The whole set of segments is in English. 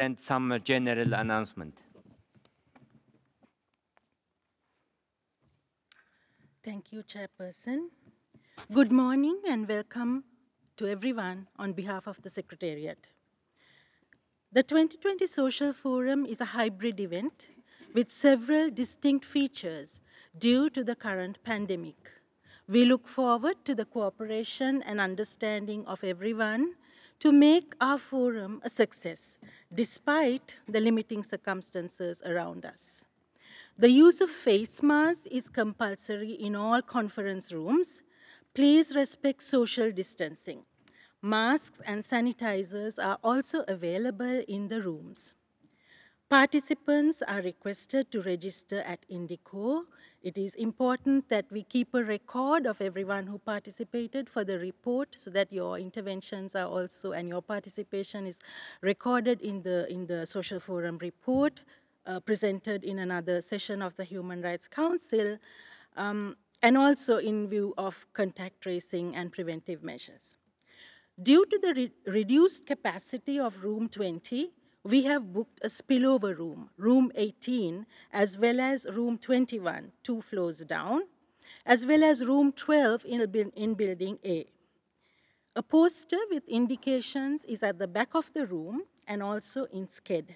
and some general announcement. Thank you, Chairperson. Good morning and welcome to everyone on behalf of the Secretariat. The 2020 Social Forum is a hybrid event with several distinct features due to the current pandemic. We look forward to the cooperation and understanding of everyone to make our forum a success, despite the limiting circumstances around us. The use of face masks is compulsory in all conference rooms. Please respect social distancing. Masks and sanitizers are also available in the rooms. Participants are requested to register at Indico. It is important that we keep a record of everyone who participated for the report so that your interventions are also and your participation is recorded in the Social Forum report presented in another session of the Human Rights Council and also in view of contact tracing and preventive measures. Due to the reduced capacity of room 20, we have booked a spillover room, room 18, as well as room 21, 2 floors down, as well as room 12 in building A. A poster with indications is at the back of the room and also in SCED.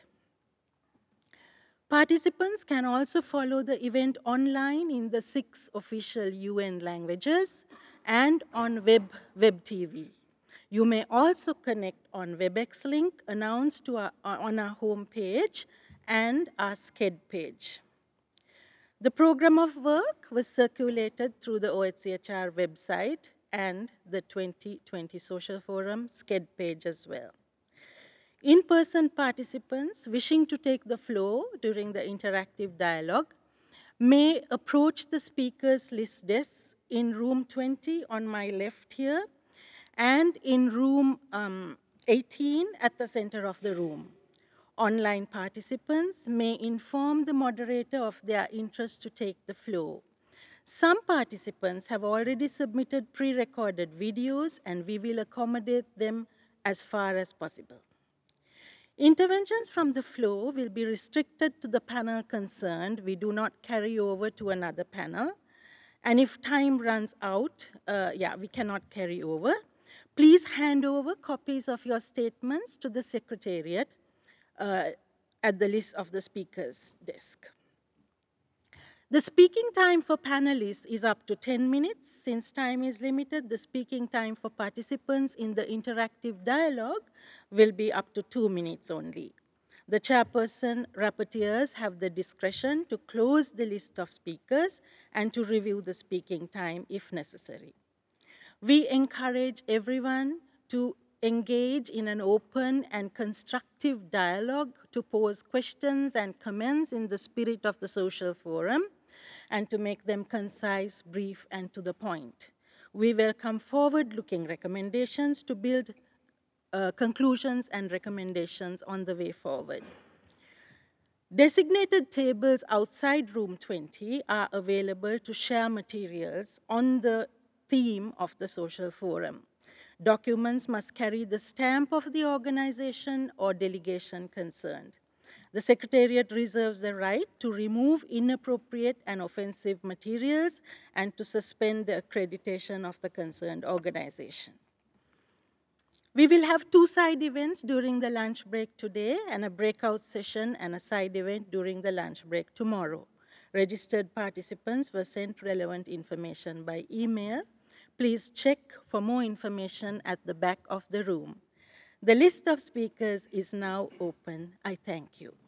Participants can also follow the event online in the 6 official UN languages and on web TV. You may also connect on WebEx link announced on our home page and our SCED page. The program of work was circulated through the OHCHR website and the 2020 Social Forum SCED page as well. In-person participants wishing to take the floor during the interactive dialogue may approach the speakers list desk in room 20 on my left here and in room 18 at the center of the room. Online participants may inform the moderator of their interest to take the floor. Some participants have already submitted pre-recorded videos and we will accommodate them as far as possible. Interventions from the floor will be restricted to the panel concerned. We do not carry over to another panel. And if time runs out, we cannot carry over. Please hand over copies of your statements to the Secretariat at the list of the speaker's desk. The speaking time for panelists is up to 10 minutes. Since time is limited, the speaking time for participants in the interactive dialogue will be up to 2 minutes only. The chairperson rapporteurs have the discretion to close the list of speakers and to review the speaking time if necessary. We encourage everyone to engage in an open and constructive dialogue, to pose questions and comments in the spirit of the social forum, and to make them concise, brief, and to the point. We welcome forward-looking recommendations to build conclusions and recommendations on the way forward. Designated tables outside room 20 are available to share materials on the theme of the social forum. Documents must carry the stamp of the organization or delegation concerned. The Secretariat reserves the right to remove inappropriate and offensive materials and to suspend the accreditation of the concerned organization. We will have 2 side events during the lunch break today and a breakout session and a side event during the lunch break tomorrow. Registered participants were sent relevant information by email. Please check for more information at the back of the room. The list of speakers is now open. I thank you.